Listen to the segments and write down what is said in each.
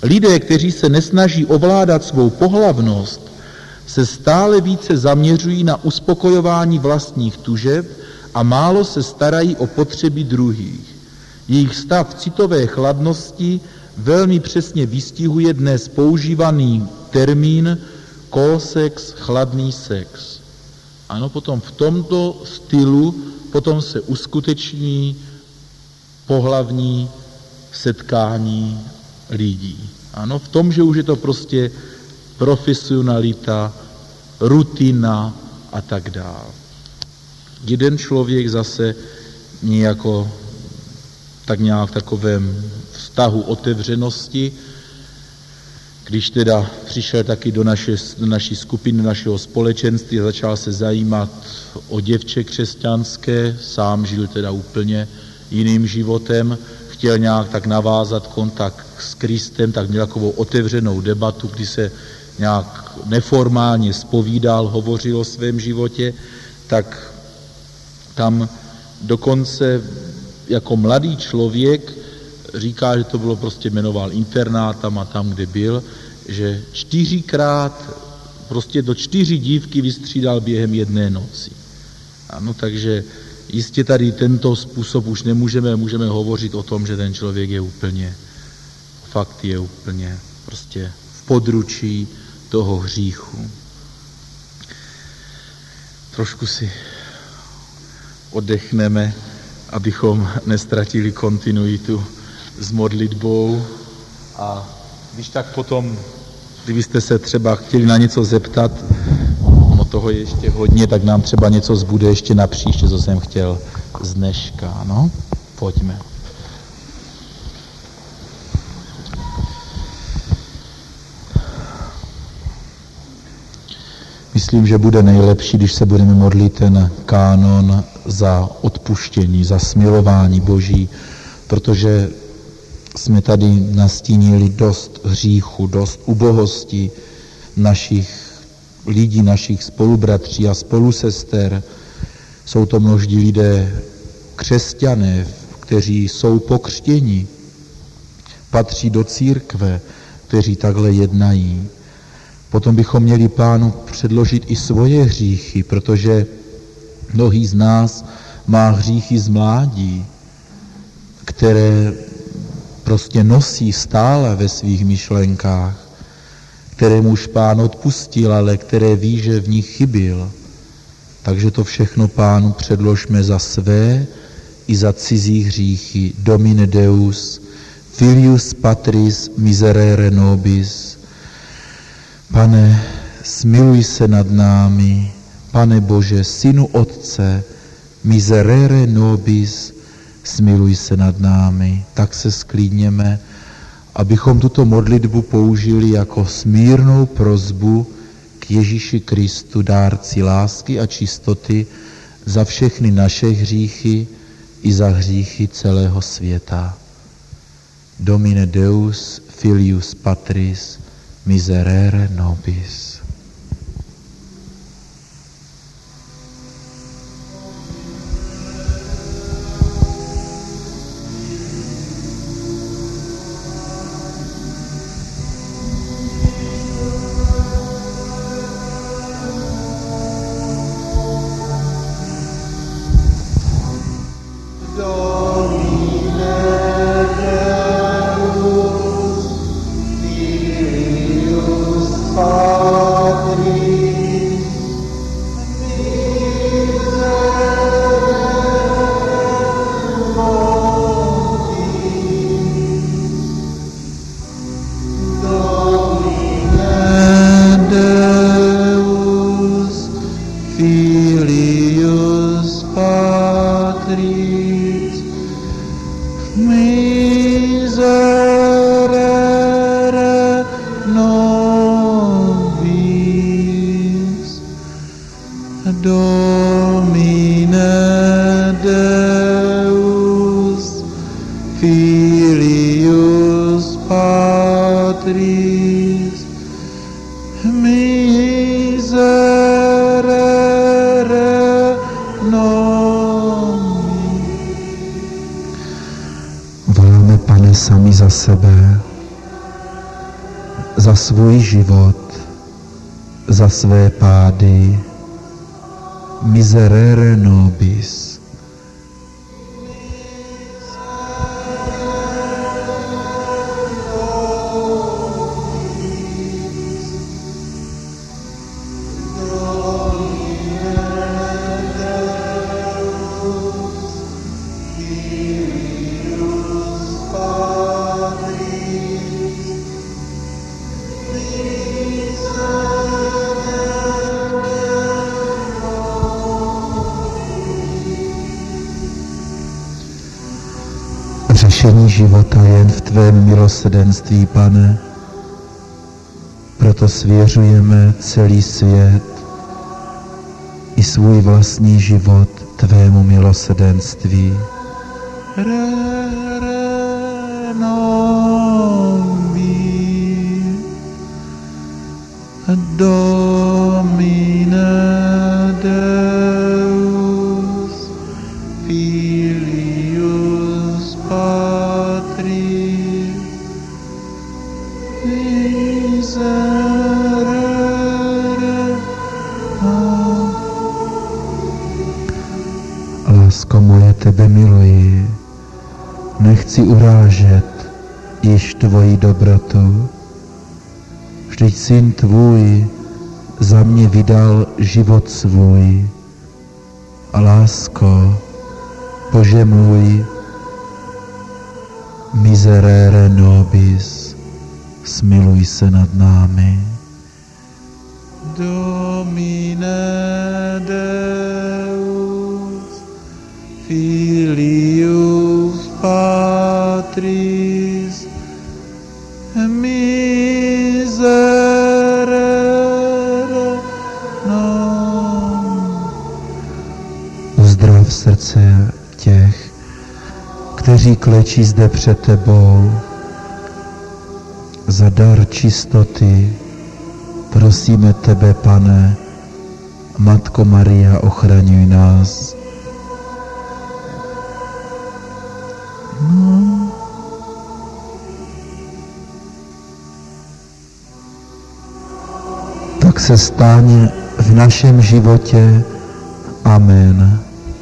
Lidé, kteří se nesnaží ovládat svou pohlavnost, se stále více zaměřují na uspokojování vlastních tužeb a málo se starají o potřeby druhých. Jejich stav citové chladnosti velmi přesně vystihuje dnes používaný termín kosex, chladný sex. Ano, potom v tomto stylu potom se uskuteční pohlavní setkání lidí. Ano, v tom, že už je to prostě profesionalita, rutina a tak dále. Jeden člověk zase tak nějak v takovém vztahu otevřenosti, když teda přišel taky do naší skupiny, do našeho společenství a začal se zajímat o děvče křesťanské, sám žil teda úplně jiným životem, chtěl nějak tak navázat kontakt s Kristem, tak měl takovou otevřenou debatu, kdy se nějak neformálně zpovídal, hovořil o svém životě, tak tam dokonce jako mladý člověk říká, že to bylo prostě jmenoval internátem a tam, kde byl, že 4krát prostě do 4 dívky vystřídal během jedné noci. Ano, takže jistě tady tento způsob už můžeme hovořit o tom, že ten člověk je úplně prostě v područí toho hříchu. Trošku si oddechneme, abychom nestratili kontinuitu s modlitbou a když tak potom, kdybyste se třeba chtěli na něco zeptat, ono toho je ještě hodně, tak nám třeba něco zbude ještě na příště, co jsem chtěl z dneška, no? Pojďme. Myslím, že bude nejlepší, když se budeme modlit ten kánon za odpuštění, za smilování Boží, protože jsme tady nastínili dost hříchu, dost ubohosti našich lidí, našich spolubratří a spolusester. Jsou to množdí lidé křesťané, kteří jsou pokřtěni, patří do církve, kteří takhle jednají. Potom bychom měli Pánu předložit i svoje hříchy, protože mnohý z nás má hříchy z mládí, které prostě nosí stále ve svých myšlenkách, které mu už Pán odpustil, ale které ví, že v nich chybil. Takže to všechno Pánu předložme za své i za cizí hříchy. Domine Deus, filius patris miserere nobis. Pane, smiluj se nad námi, Pane Bože, Synu Otce, miserere nobis, smiluj se nad námi. Tak se sklidněme, abychom tuto modlitbu použili jako smírnou prosbu k Ježíši Kristu, dárci lásky a čistoty, za všechny naše hříchy i za hříchy celého světa. Domine Deus, filius patris, miserere nobis. za svůj život, za své pády. Miserere nobis. Řešení života jen v tvém milosrdenství, Pane. Proto svěřujeme celý svět i svůj vlastní život tvému milosrdenství. Domine Deus, Filius Patris, miserere. Lásko moje, tebe miluji, nechci urážet již tvoji dobrotu. Vždyť syn tvůj za mě vydal život svůj. A lásko, Bože můj, miserere nobis, smiluj se nad námi. Domine Deus, Filius Patris, miserere nobis. Uzdrav srdce těch, kteří klečí zde před tebou. Za dar čistoty prosíme tebe, Pane, Matko Maria, ochraňuj nás. Tak se stane v našem životě. Amen.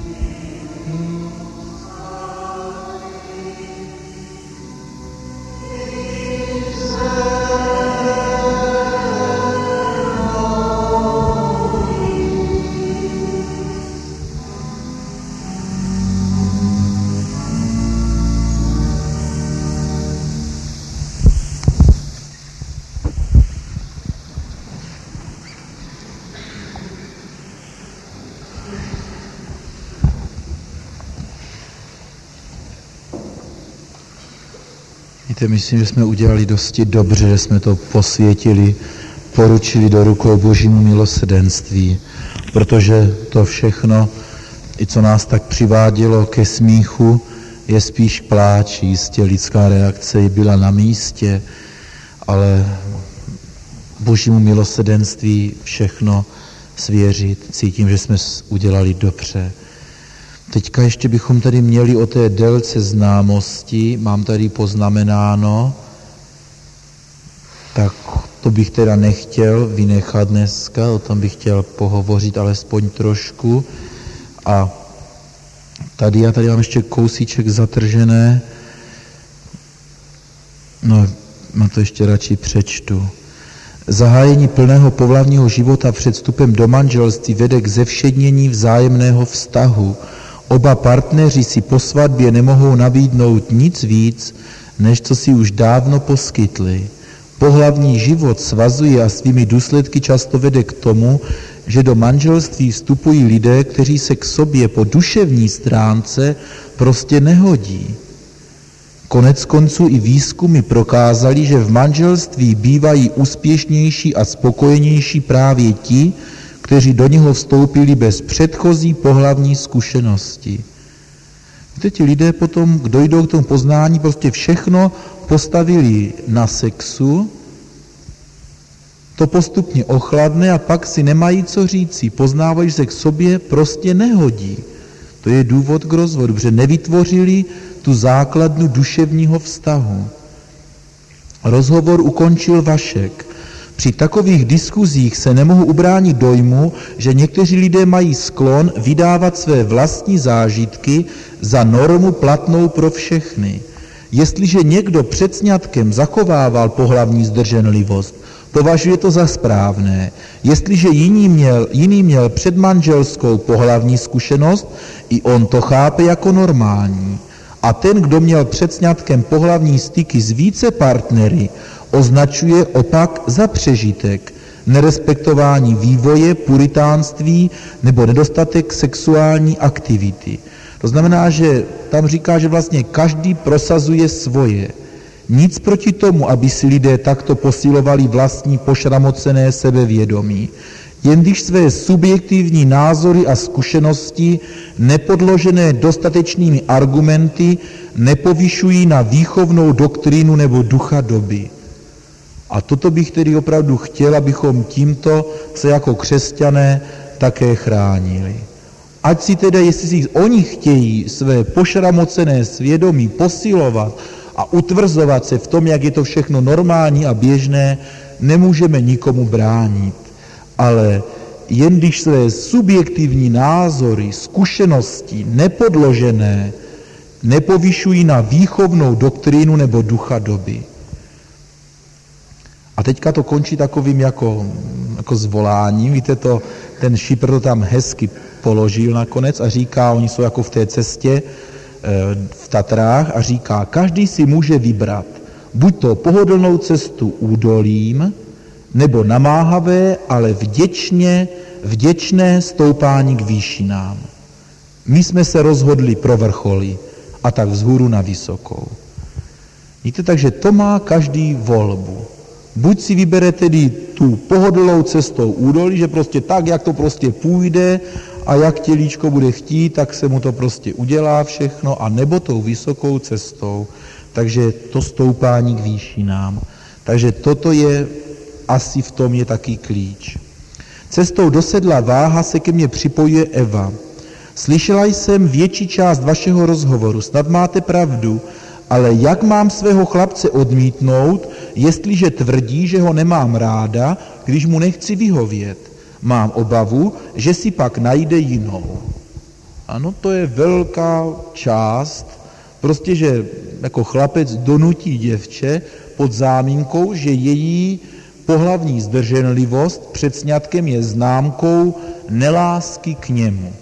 Myslím, že jsme udělali dosti dobře, že jsme to posvětili, poručili do rukou Božímu milosrdenství, protože to všechno, i co nás tak přivádělo ke smíchu, je spíš k pláči. Jistě lidská reakce byla na místě, ale Božímu milosrdenství všechno svěřit. Cítím, že jsme udělali dobře. Teďka ještě bychom tady měli o té délce známosti, mám tady poznamenáno, tak to bych teda nechtěl vynechat dneska, o tom bych chtěl pohovořit alespoň trošku. A já tady mám ještě kousíček zatržené, no to ještě radši přečtu. Zahájení plného pohlavního života před vstupem do manželství vede k zevšednění vzájemného vztahu. Oba partneři si po svatbě nemohou nabídnout nic víc, než co si už dávno poskytli. Pohlavní život svazuje a svými důsledky často vede k tomu, že do manželství vstupují lidé, kteří se k sobě po duševní stránce prostě nehodí. Konec konců i výzkumy prokázaly, že v manželství bývají úspěšnější a spokojenější právě ti, kteří do něho vstoupili bez předchozí pohlavní zkušenosti. Víte, ti lidé potom, kdo jdou k tomu poznání, prostě všechno postavili na sexu, to postupně ochladne a pak si nemají co říci. Poznávají, že se k sobě prostě nehodí. To je důvod k rozvodu, protože nevytvořili tu základnu duševního vztahu. Rozhovor ukončil Vašek. Při takových diskuzích se nemohu ubránit dojmu, že někteří lidé mají sklon vydávat své vlastní zážitky za normu platnou pro všechny. Jestliže někdo před sňatkem zachovával pohlavní zdrženlivost, považuje to za správné. Jestliže jiný měl předmanželskou pohlavní zkušenost, i on to chápe jako normální. A ten, kdo měl před sňatkem pohlavní styky s více partnery, označuje opak za přežitek, nerespektování vývoje, puritánství nebo nedostatek sexuální aktivity. To znamená, že tam říká, že vlastně každý prosazuje svoje. Nic proti tomu, aby si lidé takto posilovali vlastní pošramocené sebevědomí. Jen když své subjektivní názory a zkušenosti, nepodložené dostatečnými argumenty, nepovyšují na výchovnou doktrínu nebo ducha doby. A toto bych tedy opravdu chtěl, abychom tímto se jako křesťané také chránili. Ať si teda, jestli si oni chtějí své pošramocené svědomí posilovat a utvrzovat se v tom, jak je to všechno normální a běžné, nemůžeme nikomu bránit. Ale jen když své subjektivní názory, zkušenosti nepodložené nepovyšují na výchovnou doktrínu nebo ducha doby. A teďka to končí takovým jako zvoláním. Víte, ten Šipr to tam hezky položil nakonec a říká, oni jsou jako v té cestě v Tatrách a říká, každý si může vybrat buď to pohodlnou cestu údolím, nebo namáhavé, ale vděčné stoupání k výšinám. My jsme se rozhodli pro vrcholy a tak vzhůru na vysokou. Víte, takže to má každý volbu. Buď si vybere tedy tu pohodlnou cestou údolí, že prostě tak, jak to prostě půjde a jak tělíčko bude chtít, tak se mu to prostě udělá všechno, a nebo tou vysokou cestou. Takže to stoupání k výšinám. Takže toto je, asi v tom je taky klíč. Cestou do sedla váha se ke mně připojuje Eva. Slyšela jsem větší část vašeho rozhovoru, snad máte pravdu, ale jak mám svého chlapce odmítnout, jestliže tvrdí, že ho nemám ráda, když mu nechci vyhovět? Mám obavu, že si pak najde jinou. Ano, to je velká část, prostě, že jako chlapec donutí děvče pod záminkou, že její pohlavní zdrženlivost před sňatkem je známkou nelásky k němu.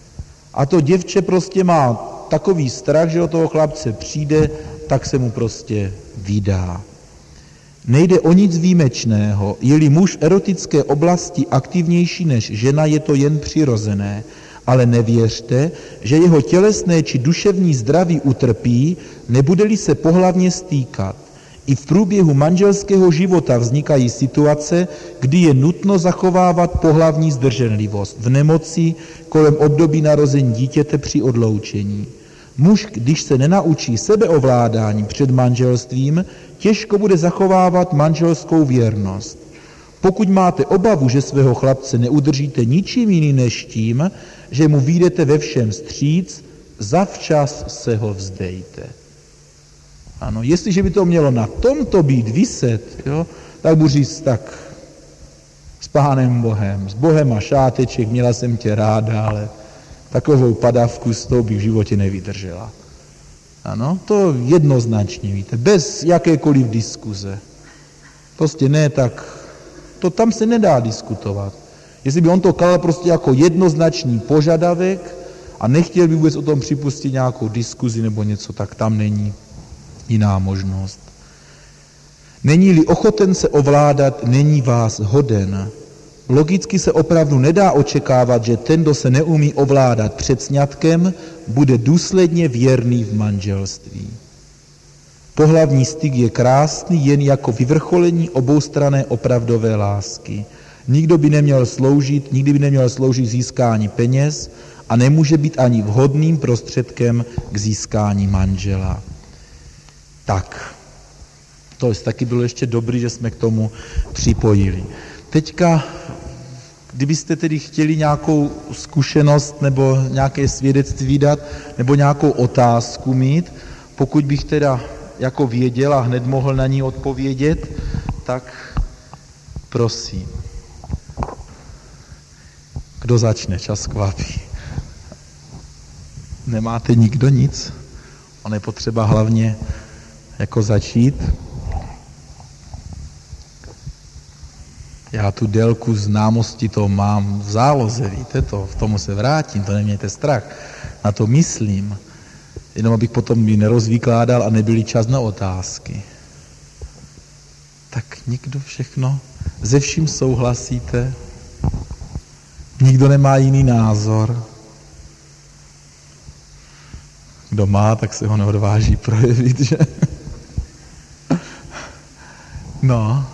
A to děvče prostě má takový strach, že o toho chlapce přijde, tak se mu prostě vydá. Nejde o nic výjimečného, je-li muž v erotické oblasti aktivnější než žena, je to jen přirozené, ale nevěřte, že jeho tělesné či duševní zdraví utrpí, nebude-li se pohlavně stýkat. I v průběhu manželského života vznikají situace, kdy je nutno zachovávat pohlavní zdrženlivost v nemoci, kolem období narození dítěte, při odloučení. Muž, když se nenaučí sebeovládání před manželstvím, těžko bude zachovávat manželskou věrnost. Pokud máte obavu, že svého chlapce neudržíte ničím jiným než tím, že mu vyjdete ve všem vstříc, zavčas se ho vzdejte. Ano, jestliže by to mělo na tomto být viset, jo, tak budu říct tak s Pánem Bohem, s Bohem a šáteček, měla jsem tě ráda, ale takovou padavku s tou bych v životě nevydržela. Ano, to jednoznačně, víte, bez jakékoliv diskuze. Prostě ne, tak to tam se nedá diskutovat. Jestli by on to kladl prostě jako jednoznačný požadavek a nechtěl by vůbec o tom připustit nějakou diskuzi nebo něco, tak tam není jiná možnost. Není-li ochoten se ovládat, není vás hoden. Logicky se opravdu nedá očekávat, že ten, kdo se neumí ovládat před sňatkem, bude důsledně věrný v manželství. Pohlavní styk je krásný jen jako vyvrcholení oboustranné opravdové lásky. Nikdy by neměl sloužit získání peněz a nemůže být ani vhodným prostředkem k získání manžela. Tak, to taky bylo ještě dobrý, že jsme k tomu připojili. Teďka, kdybyste tedy chtěli nějakou zkušenost nebo nějaké svědectví dát, nebo nějakou otázku mít, pokud bych teda jako věděl a hned mohl na ní odpovědět, tak prosím. Kdo začne? Čas kvapí. Nemáte nikdo nic? On je potřeba hlavně jako začít. Já tu délku známosti to mám v záloze, víte to, v tomu se vrátím, to nemějte strach. Na to myslím. Jenom abych potom ji nerozvykládal a nebyl čas na otázky. Tak nikdo všechno? Ze vším souhlasíte? Nikdo nemá jiný názor? Kdo má, tak se ho neodváží projevit, že? No.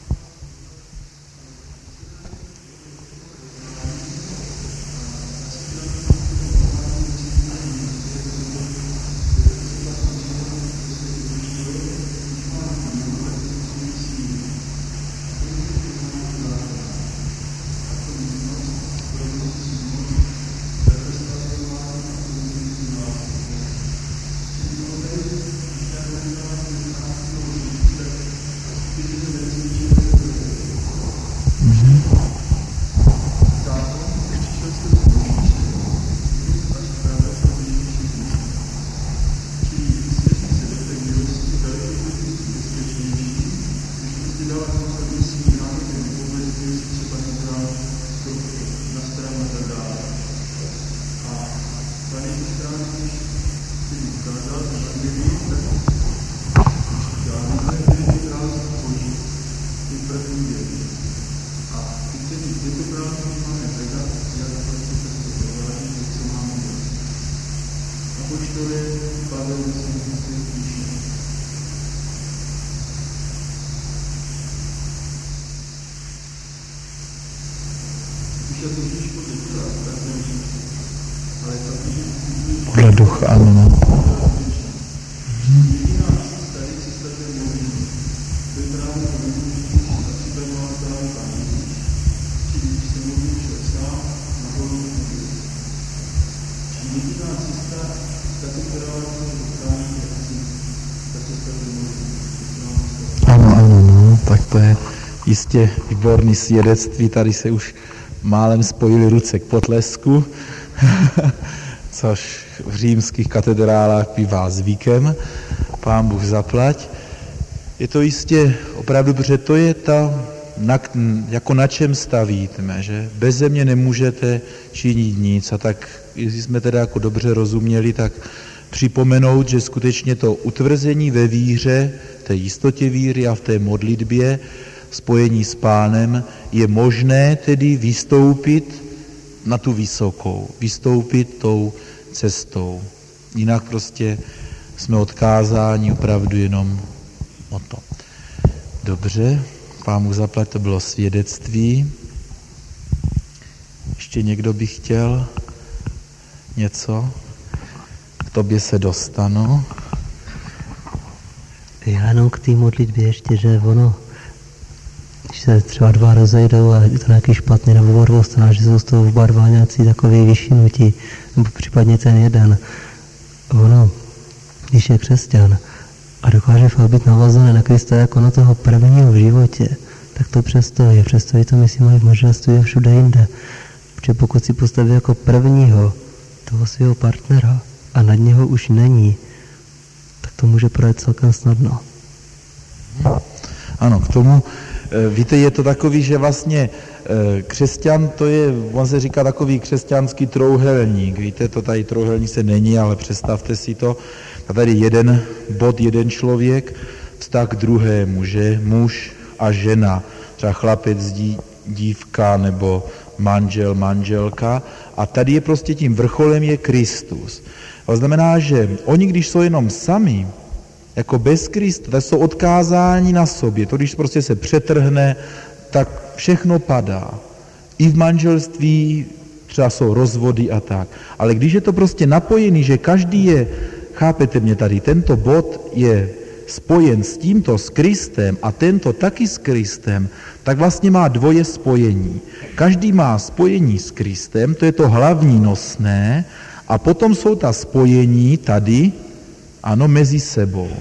Podle ducha, ano, no. Ano, no, tak to je jistě výborný svědectví, tady se už málem spojily ruce k potlesku, což v římských katedrálách bývá zvykem, Pán Bůh zaplať. Je to jistě opravdu, protože to je ta, jako na čem stavíte, že beze mě nemůžete činit nic. A tak, jestli jsme teda jako dobře rozuměli, tak připomenout, že skutečně to utvrzení ve víře, té jistotě víry a v té modlitbě, spojení s Pánem, je možné tedy vystoupit na tu vysokou, vystoupit tou cestou. Jinak prostě jsme odkázáni opravdu jenom o to. Dobře, Pán Bůh zaplať, to bylo svědectví. Ještě někdo by chtěl něco? K tobě se dostanu. Já jenom k té modlitbě ještě, že ono, když se třeba dva rozejdou a je to nějaký špatný nebo odvostaná, že jsou z toho oba nějací takový vyšinutí, nebo případně ten jeden. Ono, když je křesťan a dokáže fakt být navazaný na Krista jako na toho prvního v životě, tak to přestojí. Přestojí to, myslím, mají v manželství a všude jinde. Protože pokud si postaví jako prvního toho svého partnera a nad něho už není, tak to může projít celkem snadno. Ano, k tomu, víte, je to takový, že vlastně křesťan, to je, on se říká takový křesťanský trouhelník. Víte, to tady trouhelník se není, ale představte si to. A tady jeden bod, jeden člověk, vztah k druhému, že muž a žena, třeba chlapec, dívka nebo manžel, manželka. A tady je prostě tím vrcholem je Kristus. To znamená, že oni, když jsou jenom sami, jako bez Krista, tak jsou odkázáni na sobě. To, když prostě se přetrhne, tak všechno padá. I v manželství třeba jsou rozvody a tak. Ale když je to prostě napojený, že každý je, chápete mě tady, tento bod je spojen s tímto, s Kristem a tento taky s Kristem, tak vlastně má dvoje spojení. Každý má spojení s Kristem, to je to hlavní nosné, a potom jsou ta spojení tady, ano, mezi sebou.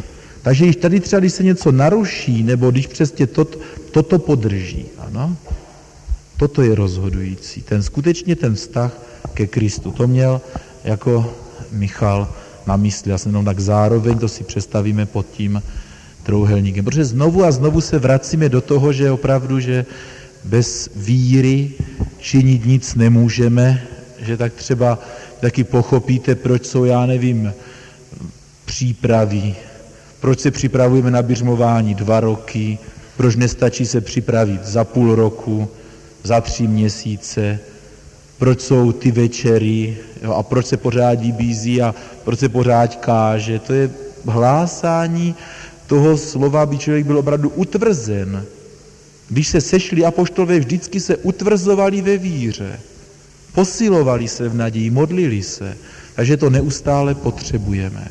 Takže když tady třeba, když se něco naruší, nebo když přesně toto podrží, ano, toto je rozhodující. Skutečně ten vztah ke Kristu. To měl jako Michal na mysli. Já jsem jenom tak zároveň, to si představíme pod tím trojúhelníkem. Protože znovu a znovu se vracíme do toho, že opravdu, že bez víry činit nic nemůžeme, že tak třeba taky pochopíte, proč jsou, já nevím, přípravy, proč se připravujeme na biřmování 2 roky, proč nestačí se připravit za půl roku, za 3 měsíce, proč jsou ty večery, jo, a proč se pořád vybízí a proč se pořád káže. To je hlásání toho slova, aby člověk byl opravdu utvrzen. Když se sešli apoštolové, vždycky se utvrzovali ve víře, posilovali se v naději, modlili se, takže to neustále potřebujeme.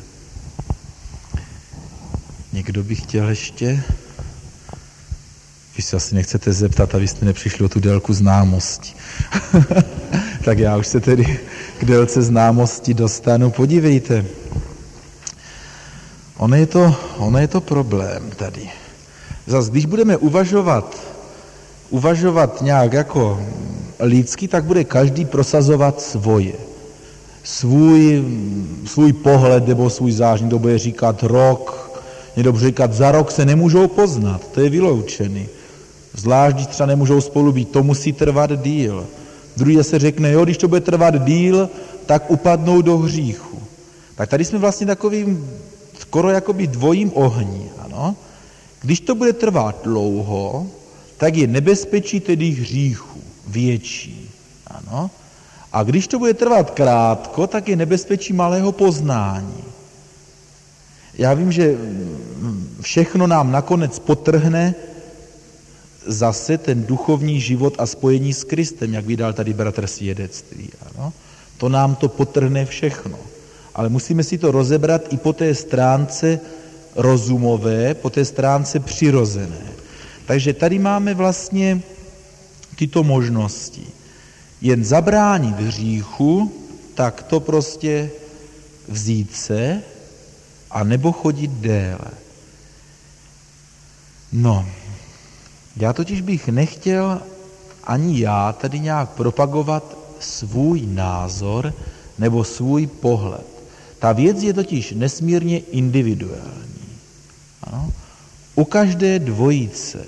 Někdo by chtěl ještě? Vy se asi nechcete zeptat, abyste nepřišli o tu délku známosti. Tak já už se tedy k délce známosti dostanu. Podívejte, ono je to problém tady. Zas, když budeme uvažovat nějak jako lidsky, tak bude každý prosazovat svoje. Svůj pohled nebo svůj zážitek, někdo bude říkat rok, někdo bude říkat za rok se nemůžou poznat, to je vyloučený. Zvlášť, když třeba nemůžou spolu být, to musí trvat díl. Druhý se řekne, jo, když to bude trvat díl, tak upadnou do hříchu. Tak tady jsme vlastně takovým skoro jakoby dvojím ohní, ano. Když to bude trvat dlouho, tak je nebezpečí tedy hříchu větší, ano. A když to bude trvat krátko, tak je nebezpečí malého poznání. Já vím, že všechno nám nakonec potrhne zase ten duchovní život a spojení s Kristem, jak vydal tady bratr svědectví. Ano? To nám to potrhne všechno. Ale musíme si to rozebrat i po té stránce rozumové, po té stránce přirozené. Takže tady máme vlastně tyto možnosti. Jen zabránit hříchu, tak to prostě vzít se a nebo chodit déle. No, já totiž bych nechtěl ani já tady nějak propagovat svůj názor nebo svůj pohled. Ta věc je totiž nesmírně individuální. Ano? U každé dvojice,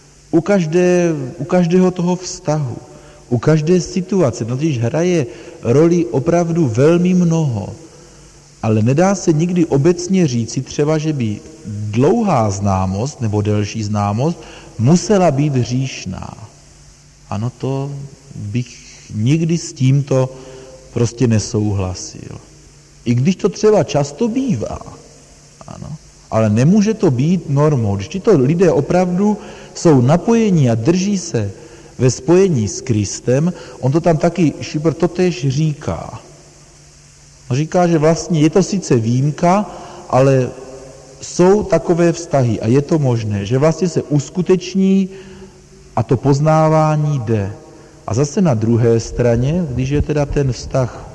u každého toho vztahu, u každé situace, totiž hraje roli opravdu velmi mnoho. Ale nedá se nikdy obecně říci třeba, že by dlouhá známost nebo delší známost musela být hříšná. Ano, to bych nikdy s tímto prostě nesouhlasil. I když to třeba často bývá, ano, ale nemůže to být normou. Když tito lidé opravdu jsou napojení a drží se ve spojení s Kristem, on to tam taky Schubert totéž říká. On říká, že vlastně je to sice výjimka, ale jsou takové vztahy a je to možné, že vlastně se uskuteční a to poznávání jde. A zase na druhé straně, když je teda ten vztah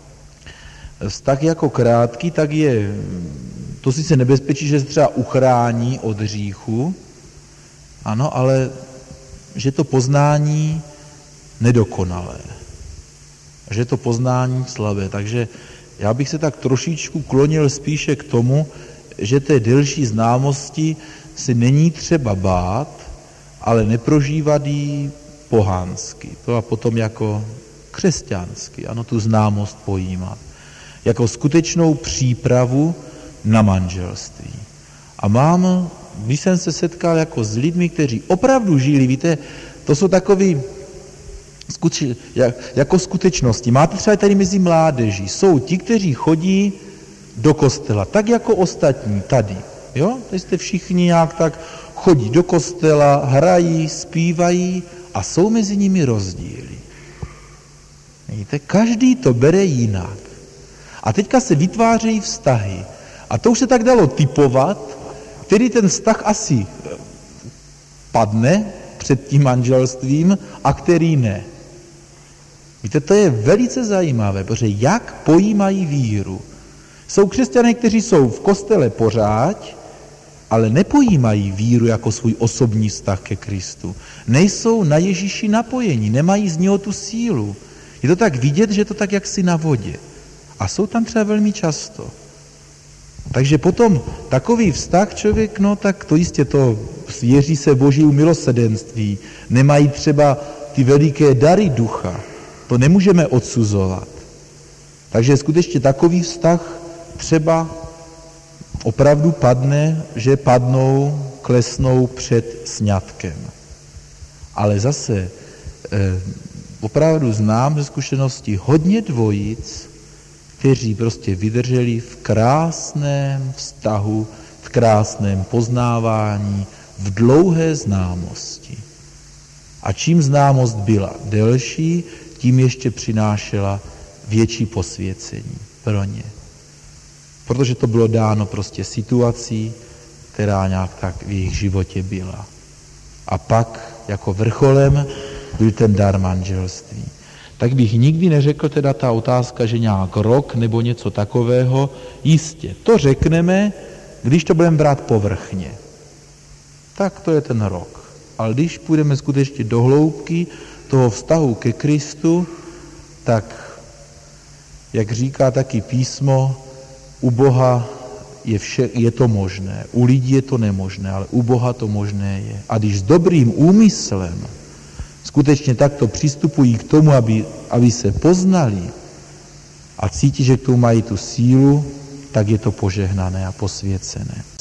jako krátký, tak je to sice nebezpečí, že se třeba uchrání od hříchu, ano, ale že to poznání nedokonalé. Že to poznání slabé. Takže já bych se tak trošičku klonil spíše k tomu, že té delší známosti si není třeba bát, ale neprožívat ji pohánsky. To a potom jako křesťansky, ano, tu známost pojímat. Jako skutečnou přípravu na manželství. A když jsem se setkal jako s lidmi, kteří opravdu žili, víte, to jsou takový jako skutečnosti. Máte třeba tady mezi mládeží, jsou ti, kteří chodí do kostela, tak jako ostatní tady. Jo? Tady jste všichni nějak tak chodí do kostela, hrají, zpívají a jsou mezi nimi rozdíly. Víte, každý to bere jinak. A teďka se vytvářejí vztahy. A to už se tak dalo typovat, který ten vztah asi padne před tím manželstvím a který ne. Víte, to je velice zajímavé, protože jak pojímají víru. Jsou křesťané, kteří jsou v kostele pořád, ale nepojímají víru jako svůj osobní vztah ke Kristu. Nejsou na Ježíši napojení, nemají z něho tu sílu. Je to tak vidět, že je to tak jaksi na vodě. A jsou tam třeba velmi často. Takže potom takový vztah člověk, no tak to jistě to věří se Božímu milosrdenství, nemají třeba ty veliké dary ducha, to nemůžeme odsuzovat. Takže skutečně takový vztah třeba opravdu padne, že klesnou před sňatkem. Ale zase opravdu znám ze zkušenosti hodně dvojic, kteří prostě vydrželi v krásném vztahu, v krásném poznávání, v dlouhé známosti. A čím známost byla delší, tím ještě přinášela větší posvěcení pro ně. Protože to bylo dáno prostě situací, která nějak tak v jejich životě byla. A pak jako vrcholem byl ten dar manželství. Tak bych nikdy neřekl teda ta otázka, že nějak rok nebo něco takového, jistě. To řekneme, když to budeme brát povrchně. Tak to je ten rok. Ale když půjdeme skutečně do hloubky toho vztahu ke Kristu, tak, jak říká taky písmo, u Boha je to možné, u lidí je to nemožné, ale u Boha to možné je. A když s dobrým úmyslem skutečně takto přistupují k tomu, aby se poznali a cítí, že k tomu mají tu sílu, tak je to požehnané a posvěcené.